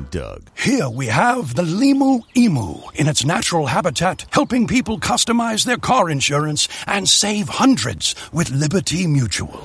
Doug. Here we have the Limu Emu in its natural habitat, helping people customize their car insurance and save hundreds with Liberty Mutual.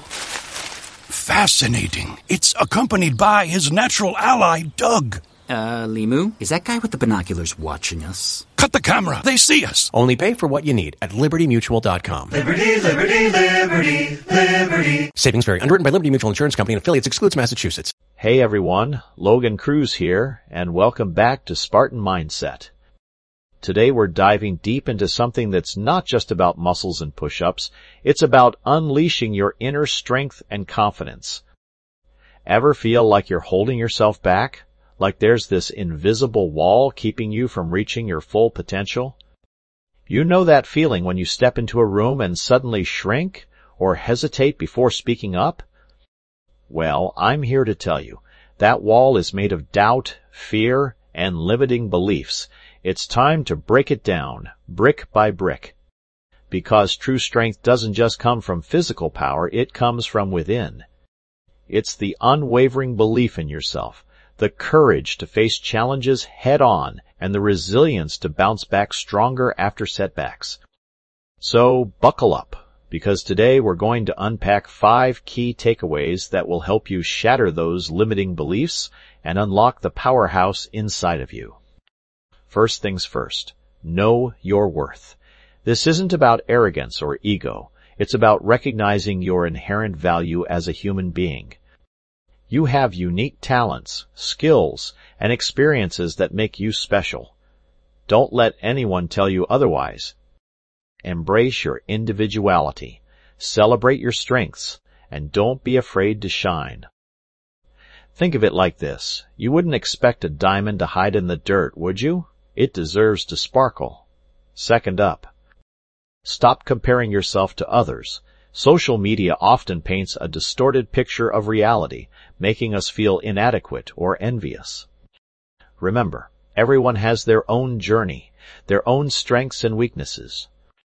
Fascinating. It's accompanied by his natural ally, Doug. Limu, is that guy with the binoculars watching us? Cut the camera. They see us. Only pay for what you need at libertymutual.com. Liberty, liberty, liberty, liberty. Savings vary. Underwritten by Liberty Mutual Insurance Company and affiliates. Excludes Massachusetts. Hey everyone, Logan Cruz here, and welcome back to Spartan Mindset. Today we're diving deep into something that's not just about muscles and push-ups, it's about unleashing your inner strength and confidence. Ever feel like you're holding yourself back? Like there's this invisible wall keeping you from reaching your full potential? You know that feeling when you step into a room and suddenly shrink or hesitate before speaking up? Well, I'm here to tell you, that wall is made of doubt, fear, and limiting beliefs. It's time to break it down, brick by brick. Because true strength doesn't just come from physical power, it comes from within. It's the unwavering belief in yourself, the courage to face challenges head on, and the resilience to bounce back stronger after setbacks. So buckle up, because today we're going to unpack 5 key takeaways that will help you shatter those limiting beliefs and unlock the powerhouse inside of you. First things first, know your worth. This isn't about arrogance or ego. It's about recognizing your inherent value as a human being. You have unique talents, skills, and experiences that make you special. Don't let anyone tell you otherwise. Embrace your individuality, celebrate your strengths, and don't be afraid to shine. Think of it like this. You wouldn't expect a diamond to hide in the dirt, would you? It deserves to sparkle. Second up, stop comparing yourself to others. Social media often paints a distorted picture of reality, making us feel inadequate or envious. Remember, everyone has their own journey, their own strengths and weaknesses.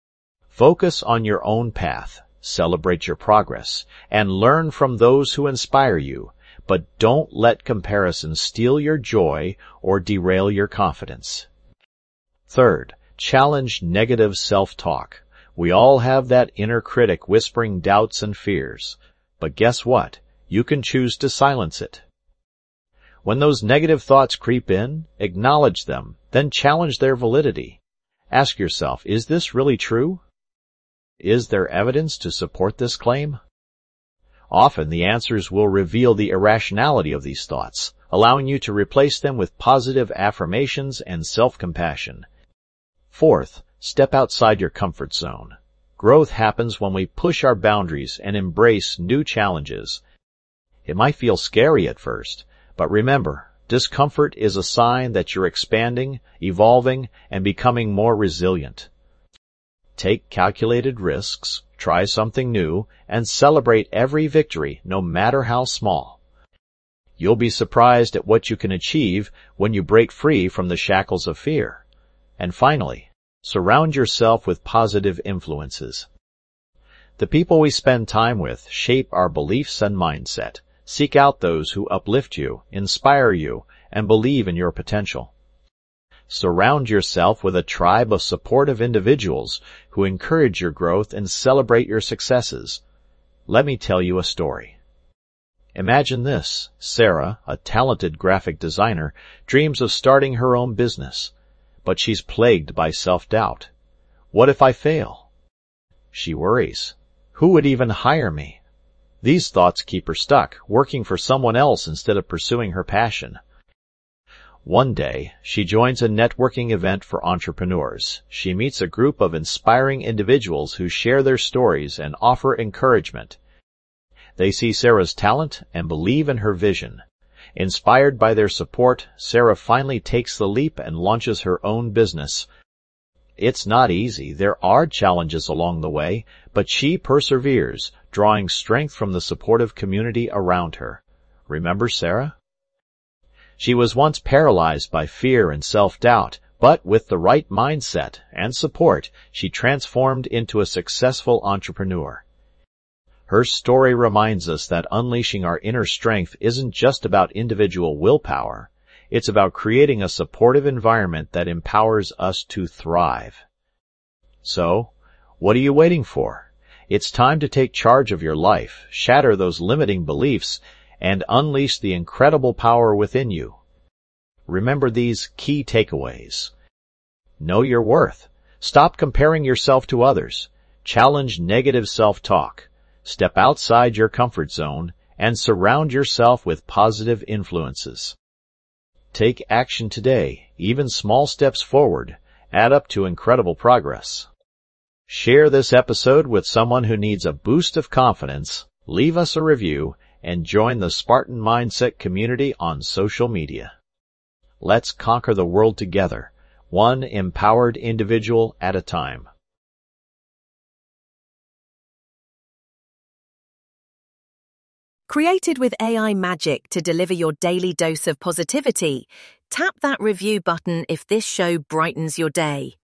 Focus on your own path, celebrate your progress, and learn from those who inspire you, but don't let comparison steal your joy or derail your confidence. Third, challenge negative self-talk. We all have that inner critic whispering doubts and fears. But guess what? You can choose to silence it. When those negative thoughts creep in, acknowledge them, then challenge their validity. Ask yourself, is this really true? Is there evidence to support this claim? Often the answers will reveal the irrationality of these thoughts, allowing you to replace them with positive affirmations and self-compassion. Fourth, step outside your comfort zone. Growth happens when we push our boundaries and embrace new challenges. It might feel scary at first, but remember, discomfort is a sign that you're expanding, evolving, and becoming more resilient. Take calculated risks, try something new, and celebrate every victory, no matter how small. You'll be surprised at what you can achieve when you break free from the shackles of fear. And finally, surround yourself with positive influences. The people we spend time with shape our beliefs and mindset. Seek out those who uplift you, inspire you, and believe in your potential. Surround yourself with a tribe of supportive individuals who encourage your growth and celebrate your successes. Let me tell you a story. Imagine this. Sarah, a talented graphic designer, dreams of starting her own business. But she's plagued by self-doubt. What if I fail? She worries. Who would even hire me? These thoughts keep her stuck, working for someone else instead of pursuing her passion. One day, she joins a networking event for entrepreneurs. She meets a group of inspiring individuals who share their stories and offer encouragement. They see Sarah's talent and believe in her vision. Inspired by their support, Sarah finally takes the leap and launches her own business. It's not easy. There are challenges along the way, but she perseveres, drawing strength from the supportive community around her. Remember Sarah? She was once paralyzed by fear and self-doubt, but with the right mindset and support, she transformed into a successful entrepreneur. Her story reminds us that unleashing our inner strength isn't just about individual willpower. It's about creating a supportive environment that empowers us to thrive. So, what are you waiting for? It's time to take charge of your life, shatter those limiting beliefs, and unleash the incredible power within you. Remember these key takeaways. Know your worth. Stop comparing yourself to others. Challenge negative self-talk. Step outside your comfort zone and surround yourself with positive influences. Take action today. Even small steps forward add up to incredible progress. Share this episode with someone who needs a boost of confidence, leave us a review, and join the Spartan Mindset community on social media. Let's conquer the world together, one empowered individual at a time. Created with AI magic to deliver your daily dose of positivity, tap that review button if this show brightens your day.